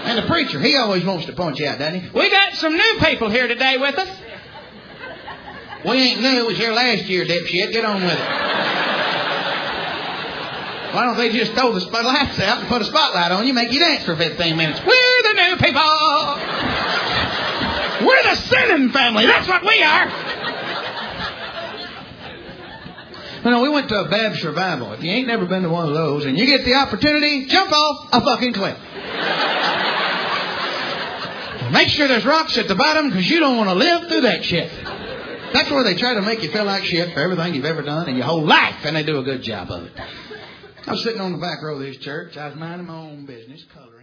And the preacher, he always wants to point you out, doesn't he? We got some new people here today with us. We ain't new. It was here last year, dipshit. Get on with it. Why don't they just throw the lights out and put a spotlight on you, make you dance for 15 minutes? We're the new people. We're the sinning family. That's what we are. We went to a Babs revival. If you ain't never been to one of those and you get the opportunity, jump off a fucking cliff. Make sure there's rocks at the bottom because you don't want to live through that shit. That's where they try to make you feel like shit for everything you've ever done in your whole life, and they do a good job of it. I was sitting on the back row of this church. I was minding my own business, coloring.